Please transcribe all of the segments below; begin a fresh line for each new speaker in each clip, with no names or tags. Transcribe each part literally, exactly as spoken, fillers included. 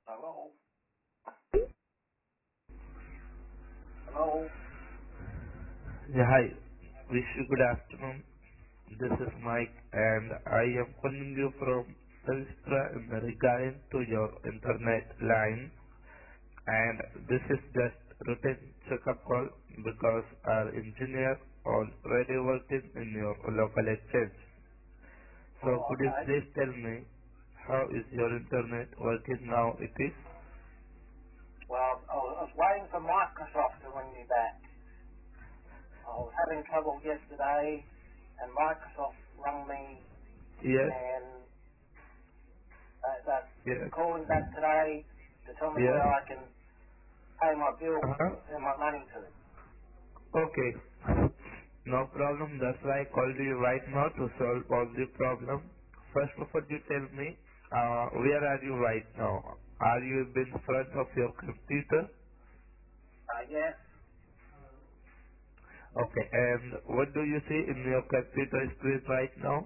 Hello? Hello?
Yeah, hi. Wish you good afternoon. This is Mike and I am calling you from Telstra in regarding to your internet line, and this is just routine checkup call because our engineer already working in your local exchange. So
Oh,
could you
okay.
please tell me how is your internet working now it is?
Well, I was, I was waiting for Microsoft to ring me back. I was having trouble yesterday, and Microsoft rang me,
Yes,
and uh, they're
yes,
calling back today to tell me
yes.
where I can pay my bill,
Uh-huh.
send my money to.
Okay. No problem. That's why I called you right now to solve all the problem. First of all, you tell me, uh, where are you right now? Are you in front of your computer?
Uh, yes,
Okay. And what do you see in your computer screen right now?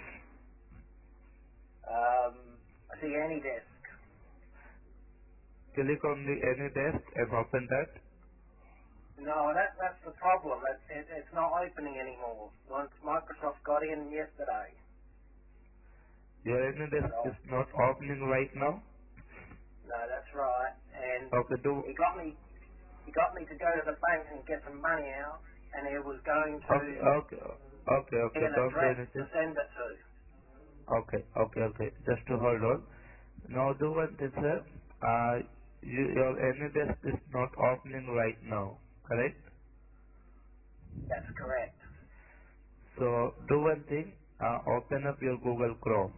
um, I see AnyDesk.
Click on the any desk and open that.
No, that, that's the problem. It, it, it's not opening anymore. Once Microsoft got in yesterday.
Your any desk
So,
is not opening right now.
no, that's right. And
Okay. Do
he got me He got me to go to the bank and get some money out, and he was going to
okay. Okay. Okay.
get
Okay.
an
Don't do
address to
anything.
send it to.
Okay, okay, okay. Just to hold on. Now do one thing, sir. Uh, you, your AnyDesk is not opening right now, correct?
That's correct.
So do one thing. Uh, open up your Google Chrome.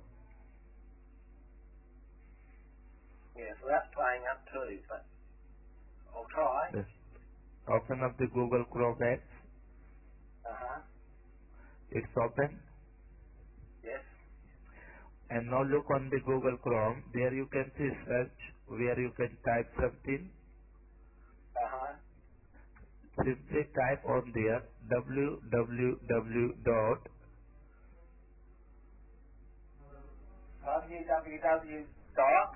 Yeah, so that's playing up too, but I'll try.
Just open up the Google Chrome X.
Uh-huh.
It's open.
Yes.
And now look on the Google Chrome. There you can see search where you can type something.
Uh-huh.
Simply type on there www dot
www dot.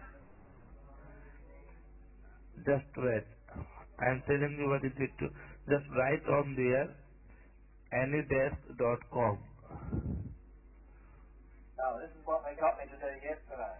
just wait. I am telling you what is it to just write on there anydesk dot com.
Oh, this is what they got me to do yesterday.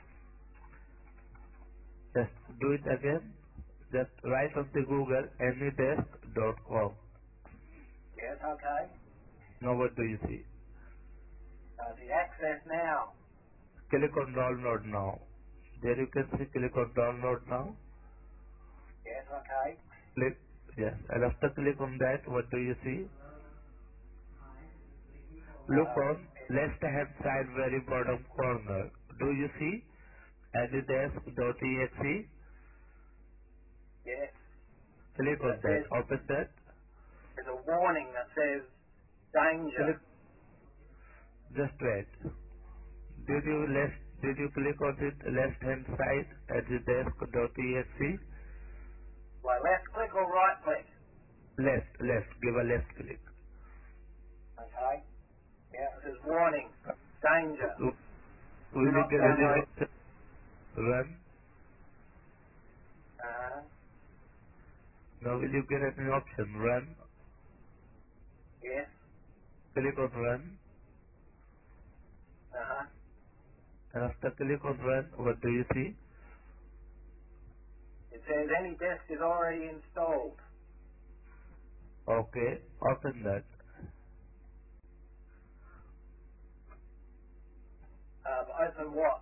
Just do it again. Just write on the Google anydesk dot com.
Yes, okay.
Now what do you see?
Uh, the access now.
Click on download now. There you can see click on download now.
Yes, okay.
Click yes. And after click on that, what do you see? Look
Uh,
on
it,
left hand side very bottom corner. Do you see anydesk dot exe?
yes.
Click
But
on
it
that.
says,
Open that.
there's a warning that says danger.
Click. Just wait. Did you left? Did you click on it left hand side at the desk.exe?
Well, left click or right click?
Left, left. Give a left click.
Okay. Yeah, it says warning, danger. Do
Will you
not
get any
download.
option? Run.
Uh,
Now will you get any option? Run.
yes.
Click on run.
Uh-huh.
And after click on run, what do you see?
It says any disk is already installed.
Okay. Open that.
Um, open what?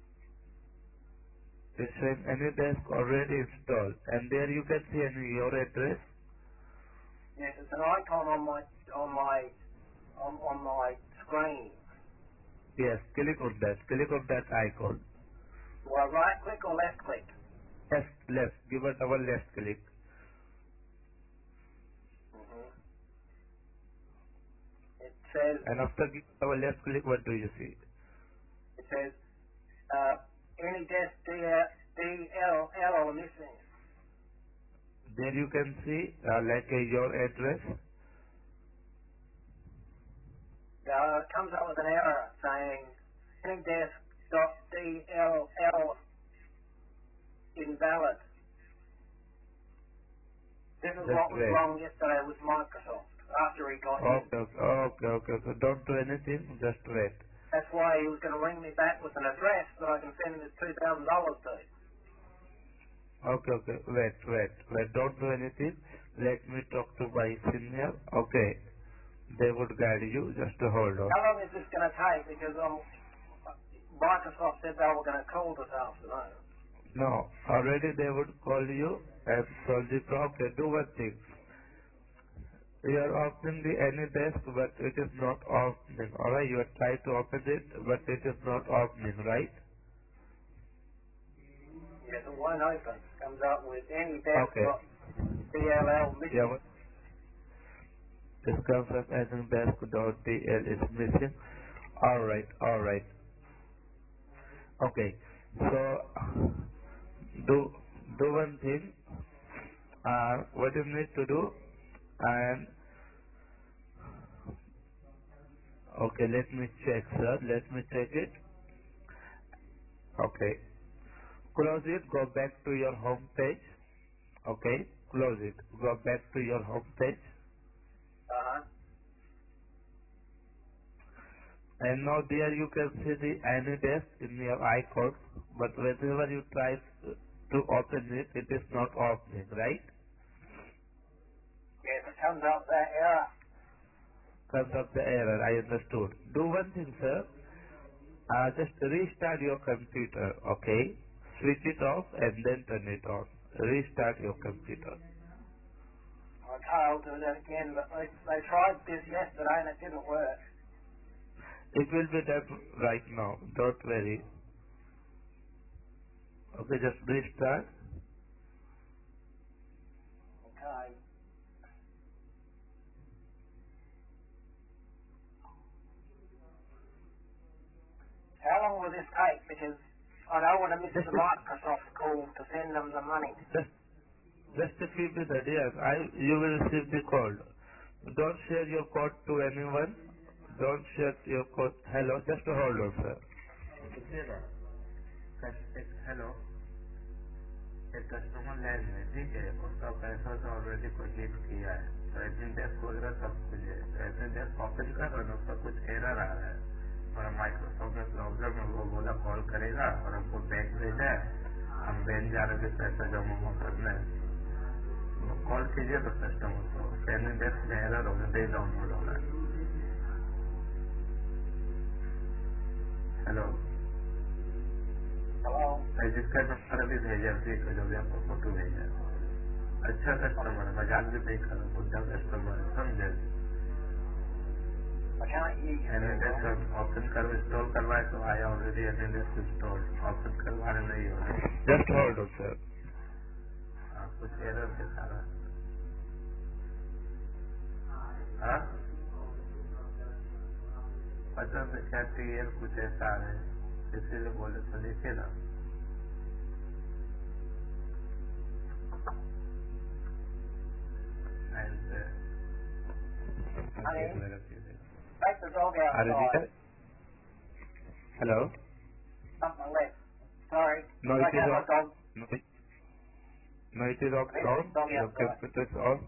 It's showing any desk already installed. And there you can see any your address.
Yes, it's an icon on my on my on, on my screen.
Yes. Click on that. Click on that icon.
Do I right click or left click?
Left, left. Give a double left click.
hmm It says
And after giving double left click, what do you see?
it says uh, any disk D L L are missing.
There you can see uh, like uh, your address.
Uh, it comes up with an error saying any disk dot D L L explained
just
what was
wait.
wrong yesterday with Microsoft after he got in.
Okay, okay, okay, okay, okay. Don't do anything, just wait.
That's why he was going to ring me back with an address that I can send this two thousand dollars to.
Okay, okay, wait, wait, wait. Don't do anything. Let me talk to my senior. Okay, they would guide you. Just hold on.
How long is this going to take? Because um, Microsoft said they were going to call this afternoon.
No, already they would call you and solve the problem. Okay, do one thing. You are opening the any desk, but it is not opening. Alright, you are trying to open it, but it is not opening, right?
Yes, it won't open. Comes up with any
Okay.
desk D L L
Yeah,
missing.
what? This comes up as in desk.dl is missing. Alright, alright. Okay. So, do, do one thing. Uh, what you need to do, and, okay, let me check, sir. Let me check it. Okay. Close it, go back to your home page. Okay, close it. Go back to your home page.
Uh-huh.
And now there you can see the AnyDesk in your icon. But whenever you try to open it, it is not opening, right?
Yes, it comes up that error.
Comes up the error, I understood. Do one thing, sir. Uh, just restart your computer, okay? Switch it off and then turn it on. Restart your computer.
Okay, I'll do that again, but they, they tried this yesterday and it didn't work.
It will be done right now. Don't worry. Okay, just restart.
Okay. How long will this take? Because I don't want to miss
Just
the Microsoft call to send them the money.
just just a few minutes. Yes, I you will receive the code. Don't share your code to anyone. Don't share your code. Hello, just hold on, sir. सुनिएगा एक hello एक customer line में ठीक है उसका पैसा तो already proceed किया है तो एडमिन डेस्क वगैरह सब कुछ है तो एडमिन डेस्क ओपन कर रहा है उसका कुछ एरर आ रहा है और माइक्रोसॉफ्ट में प्रॉब्लम है वो बोला कॉल करेगा और हमको बैंक भेजा है हम बैंक जा रहे थे पैसा जमा वहाँ करना है कॉल कीजिए तो कस्टमर को एडमिन डेस्क में एरर हो गया डाउनलोड हो रहा है हेलो
Hello?
जिसका नंबर अभी भेजा ठीक है जो भी आपको फोटो भेजा अच्छा कस्टमर है मजाक भी नहीं कर रहा बुढ़ा कस्टमर है समझे
I can't hear you very well.
Option कर इंस्टॉल करवाए तो आया ऑलरेडी एटेंडेंस इंस्टॉल ऑप्शन करवाने नहीं हो रहा जस्ट होल्ड ऑन सर कुछ एरर दिखा रहा है पता नहीं क्या क्लियर कुछ ऐसा आ रहा है इसीलिए बोले तो देखिए ना
Honey, take the dog
Are you
outside.
there? Hello?
Something left. Sorry.
No, it
Take
is
out my
on.
dog.
No, it, no, it is on.
Take the
on.
dog
Your
outside.
computer is on.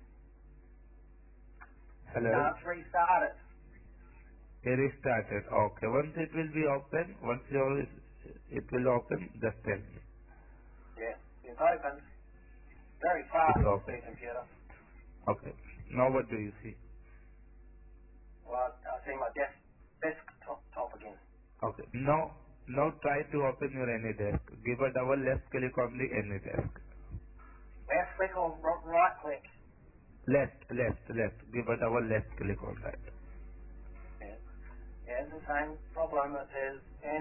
Hello?
No, it's restarted.
It is started. Okay. Once it will be open, once your it will open, just tell me.
Yes, it's open. Very
It's
fast, this
open.
new computer.
Okay. Now what do you see?
Well, I, I see my desk, desktop top again.
Okay. Now, now try to open your AnyDesk. Give a double left click on the AnyDesk.
Left click or r- right click?
Left, left, left. Give a double left click on that.
Yes. Yeah, it's the same problem. It says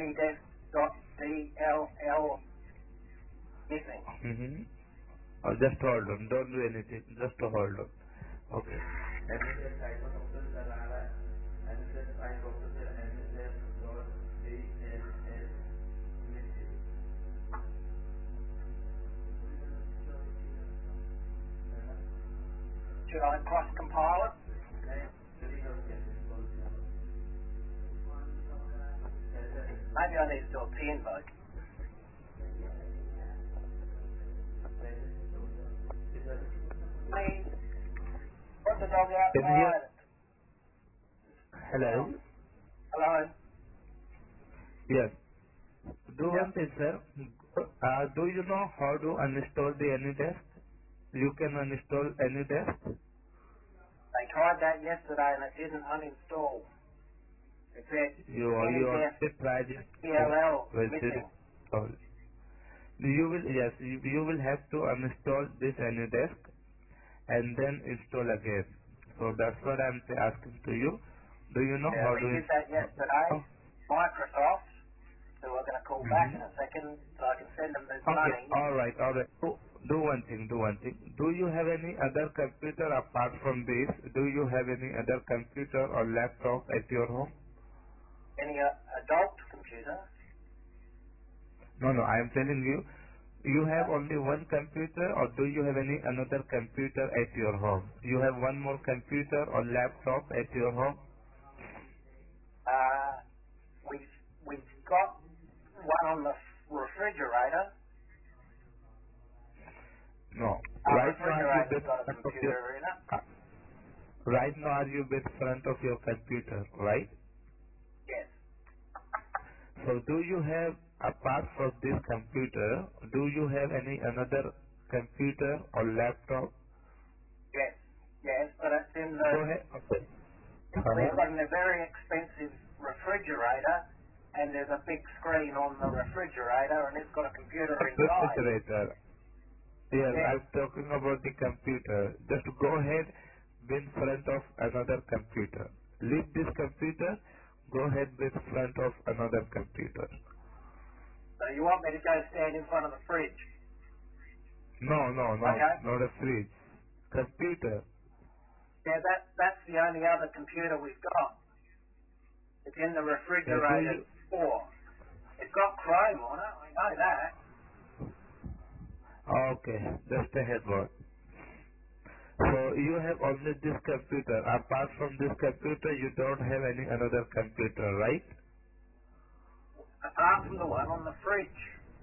anydesk.dll missing.
Mm-hmm. Uh, just hold on. Don't do anything. Just hold on. Okay. AnyDesk icon open कर रहा है. AnyDesk icon open कर AnyDesk.dll missing.
Should I cross compile it? Maybe I need to do a P invoke. Hey,
Can you hear?
outside.
Hello?
Well, hello?
Yes. Do
Yeah.
one thing, sir. Uh, do you know how to uninstall the AnyDesk? You can uninstall AnyDesk.
They tried that yesterday and it didn't uninstall. It said
You,
any
you
desk
already tried it.
P L L
Well, did it
missing.
install? You will, yes, you, you will have to uninstall this AnyDesk and then install again. So that's what I'm asking to you. Do you know
Yeah,
how
we
to
did that yesterday.
install?
Microsoft, who are going to call back in
Mm-hmm.
a second so I can send them this
Okay.
money.
All right. All right. Do, do one thing. Do one thing. Do you have any other computer apart from this? Do you have any other computer or laptop at your home?
Any uh, adult computer?
No, no. I am telling you, you have
Uh,
only one computer, or do you have any another computer at your home? You have one more computer or laptop at your home?
uh, we've, we've got one on the refrigerator.
No.
Our
Right now, are you
refrigerator's
with
got a
front of your?
computer in it.
uh, Right now, are you with front of your computer? Right.
Yes.
So do you have, apart from this computer, do you have any another computer or laptop?
Yes. Yes, but it's in the,
Go ahead. Okay.
we've
Uh-huh.
got a very expensive refrigerator and there's a big screen on the refrigerator and it's got a computer inside.
Refrigerator. Yes,
Yes.
I'm talking about the computer. Just go ahead, be in front of another computer. Leave this computer, go ahead with front of another computer.
So you want me to go stand in front of the fridge?
No, no, no,
Okay.
not a fridge. Computer.
Yeah, that, that's the only other computer we've got. It's in the
Yeah, do
refrigerator
you?
door. It's got Chrome on it, I know that.
Okay, just a head word. So you have only this computer. Apart from this computer, you don't have any another computer, right?
Apart from the one on the fridge.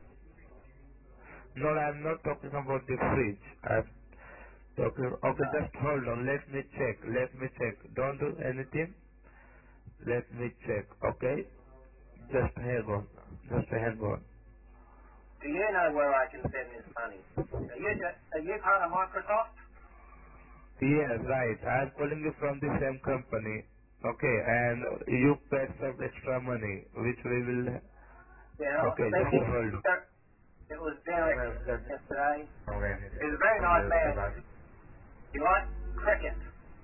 No, I'm not talking about the fridge. I'm talking. Okay,
No.
just hold on. Let me check. Let me check. Don't do anything. Let me check. Okay? Just hang on. Just hang on.
Do you know where I can send this money? Are you, are you part of Microsoft?
Yes, right. I'm calling you from the same company. Okay, and you paid some extra money, which we will.
Yeah, I was
Okay, just
speaking.
hold on.
It was Derek
मैं उसका
yesterday.
Organiser
He's a very
मुझे
nice
उसके
man.
बाद
He likes cricket.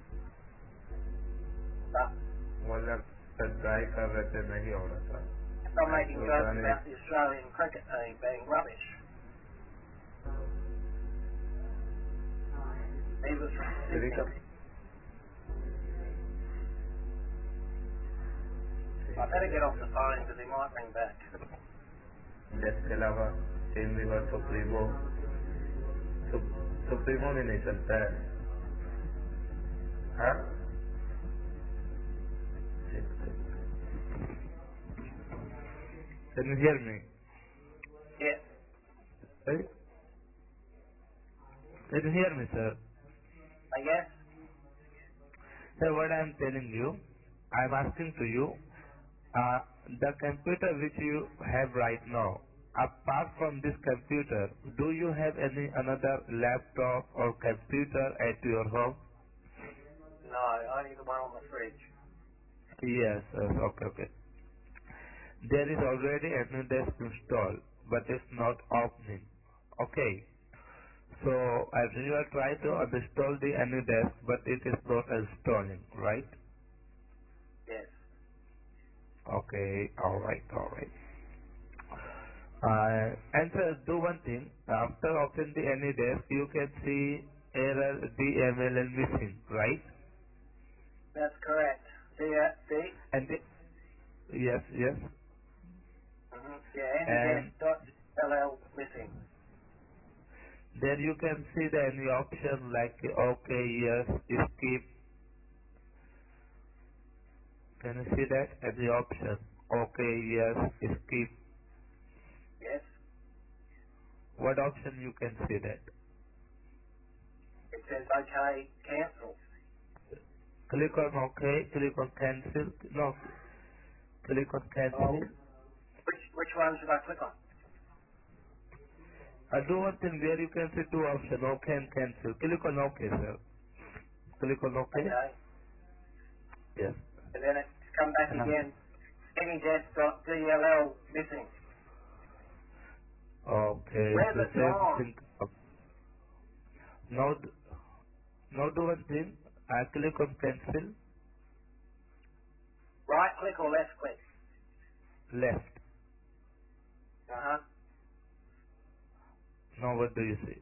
But
मतलब try कर रहे थे नहीं हो रहा था
kept on
मैं
making
तो
jokes
जाने
about the Australian cricket team being rubbish. He was from
free
Sydney.
का
I
ठीक है
better get off
देखते
the phone because he might ring back.
हैं इसके अलावा टीम लीवर सुप्रीमो सुप्रीमो भी नहीं चलता है हाँ ठीक ठीक Can you hear me?
Yeah.
Right? Can you hear me, sir?
I guess.
Sir, what I am telling you, I am asking to you, uh, the computer which you have right now, apart from this computer, do you have any another laptop or computer at your home?
No, only the one on the fridge.
Yes, yes, okay, okay. There is already AnyDesk installed, but it's not opening. Okay. So, as you are trying to uninstall the AnyDesk, but it is not installing, right?
Yes.
Okay, alright, alright. Uh, and sir, do one thing. After opening the AnyDesk, you can see error D M L L missing, right?
That's correct. D, D,
And the, yes, yes.
mm-hmm. Yeah, any
And
dot L L missing.
there you can see the any option like okay, yes, skip. Can you see that? Any option? Okay, yes, skip.
Yes.
What option you can see that?
It says okay, cancel.
Click on OK, click on cancel. No, click on
Oh,
cancel.
which which one should I click on?
Uh, do one thing where you can see two options, OK and cancel. Click on OK, sir. Click on OK.
Okay.
Yes.
And then it's come back
And
again. Anydesk.dll missing.
okay,
Where's
the
it
same
gone?
thing. Now, d- now do one thing. I click on cancel.
Right click or left click?
Left.
Uh huh.
Now what do you see?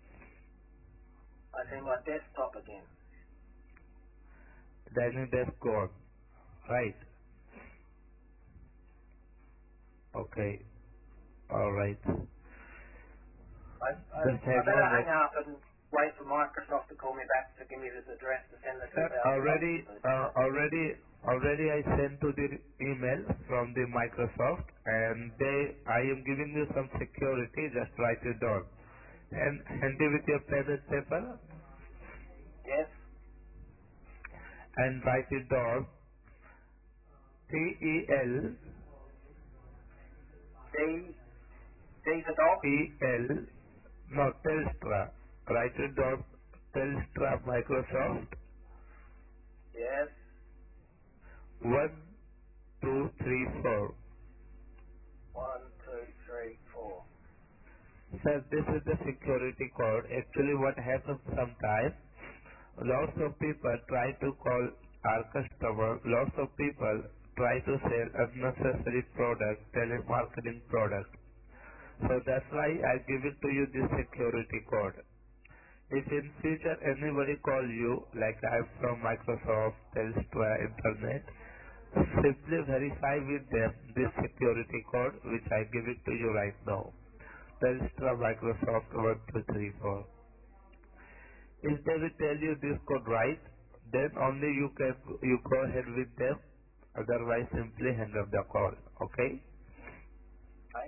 I see my desktop again.
Dining desk gone. Right. Okay. Alright.
I, I,
Just
I
hang
better
on.
hang up and wait for Microsoft to call me back to give me this address to send the two
Sir,
thousand dollars
already,
to.
uh, already, already I sent to the email from the Microsoft, and they, I am giving you some security. Just write it down, and handy with your pen and paper,
Yes.
and write it down. T E L
D D for dog.
E L, no Telstra. Write it down. Telstra Microsoft
Yes.
one two three four.
One, two, three, four.
Sir, this is the security code. Actually, what happens sometimes, lots of people try to call our customer, lots of people try to sell unnecessary product, telemarketing product. So that's why I give it to you this security code. If in future anybody call you, like I'm from Microsoft, Telstra, Internet, simply verify with them this security code which I give it to you right now. Telstra Microsoft one two three four. If they will tell you this code right, then only you can you go ahead with them. Otherwise, simply hang up the call. Okay?
Okay.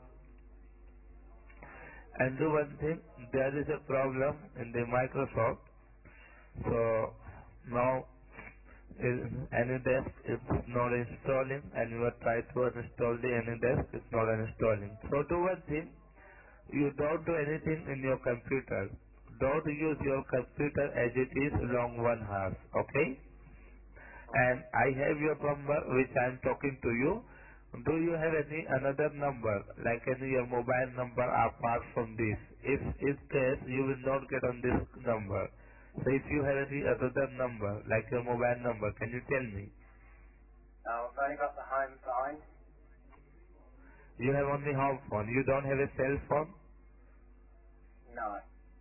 And do one thing. There is a problem in the Microsoft. So now is AnyDesk is not installing, and you are trying to uninstall the AnyDesk. It's not uninstalling. So do one thing. You don't do anything in your computer. Don't use your computer as it is long one hour. Okay? And I have your number which I am talking to you. Do you have any another number, like any your mobile number apart from this? If in case you will not get on this number. So if you have any other number, like your mobile number, can you tell me?
Now I've only got the home phone.
You have only home phone. You don't have a cell phone?
No.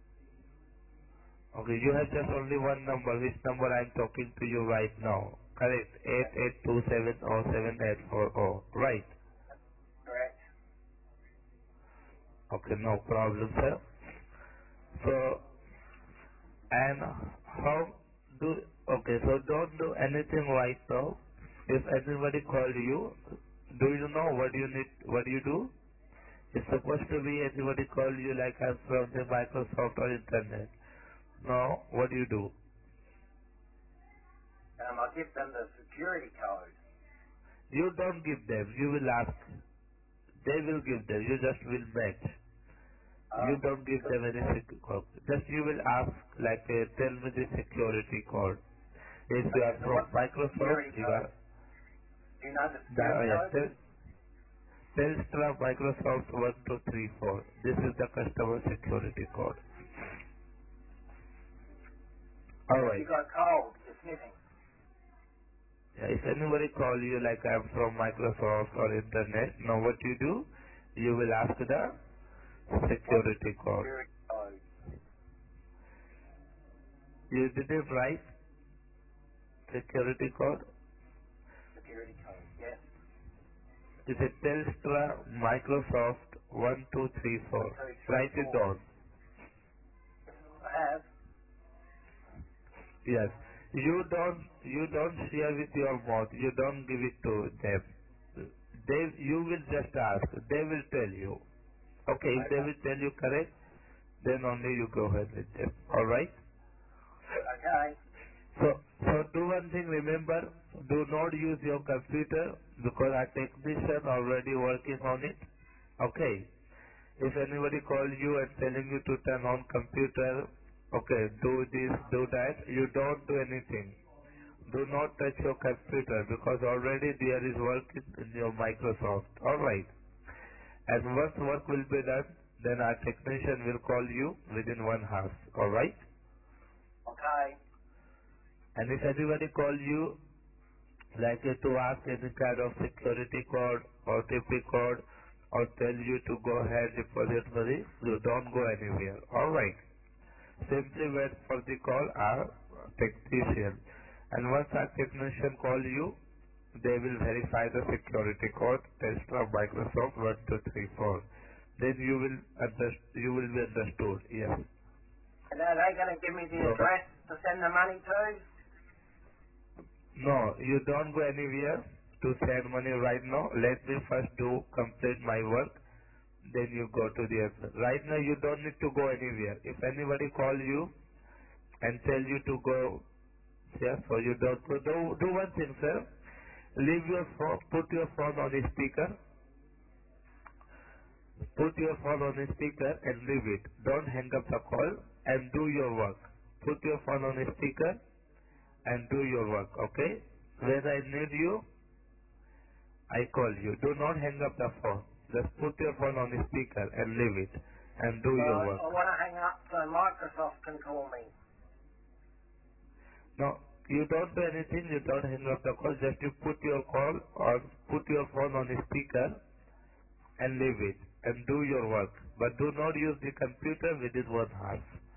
Okay, you have just only one number, which number I am talking to you right now. Correct. eight eight two seven zero seven eight four zero. Right.
Correct.
Okay, no problem, sir. So, and how do, okay, so don't do anything right now. If anybody call you, do you know what you need, what you do? It's supposed to be anybody call you like I'm from the Microsoft or internet. Now, what do you do?
Um, I'll give them the security code.
You don't give them, you will ask. They will give them, you just will match.
Oh.
You don't give them any security code. Just you will ask, like, uh, tell me the security code. If you
Okay.
are
So
from
what's the
Microsoft,
security
you
code?
are,
Do you know the
the,
security
uh, yeah,
code?
tell, Telstra Microsoft one two three four. This is the customer security code.
Have you
Alright.
got cold? You're sniffing.
Yeah, if anybody call you like I'm from Microsoft or internet, now what you do? You will ask the
What's the
security code.
security code?
You didn't write security code.
Security code. Yes.
It's a Telstra Microsoft one two three
One,
four.
two, three,
Write it
four.
down.
I have.
Yes. You don't you don't share with your mouth. You don't give it to them. They you will just ask. They will tell you. Okay, if they
Okay.
will tell you correct, then only you go ahead with them. Alright?
Okay.
So, so do one thing, remember, do not use your computer because our technician already working on it. Okay. If anybody calls you and telling you to turn on computer, okay, do this, do that, you don't do anything. Do not touch your computer because already there is work in, in your Microsoft. Alright. And once work will be done, then our technician will call you within one hour. Alright?
Okay.
And if anybody call you like uh, to ask any kind of security code or O T P code or tell you to go ahead deposit money, you don't go anywhere. Alright. Simply wait for the call our technician. And once our technician call you, they will verify the security code, Tesla Microsoft one two three four. Then you will underst- you will be understood. Yes.
And are they going to give me the
So
address to send the money to?
no, you don't go anywhere to send money right now. Let me first do complete my work. Then you go to the other. Right now you don't need to go anywhere. If anybody call you and tell you to go, yeah, so you don't go. Do, do one thing, sir. Leave your phone, put your phone on the speaker. Put your phone on the speaker and leave it. Don't hang up the call and do your work. Put your phone on the speaker and do your work, okay? When I need you, I call you. Do not hang up the phone. Just put your phone on the speaker and leave it and do
Well,
your
I,
work.
I want to hang up so Microsoft can call me.
No, you don't do anything. You don't hang up the call. Just you put your call or put your phone on the speaker and leave it and do your work. But do not use the computer within one hour.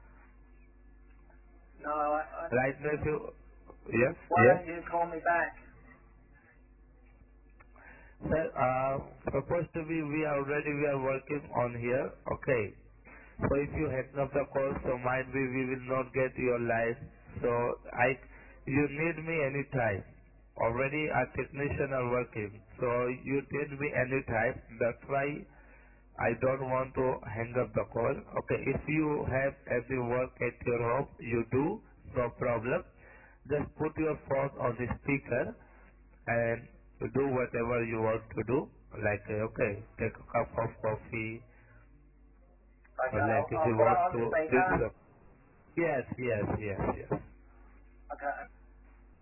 No, I, I,
Right now, if you yes,
why
yes.
don't you call me back?
Sir, uh, supposed to be we are already we are working on here. Okay. So if you hang up the call, so might be we will not get your line. So I, you need me anytime. Already our technician are working. So you need me anytime. That's why I don't want to hang up the call. Okay. If you have any work at your home, you do. No problem. Just put your phone on the speaker and do whatever you want to do. Like, uh, okay, take a cup of coffee, or
Okay,
like
I'll,
if
I'll
you
put it
want
on
to read
speaker.
some. Yes, yes, yes, yes.
Okay.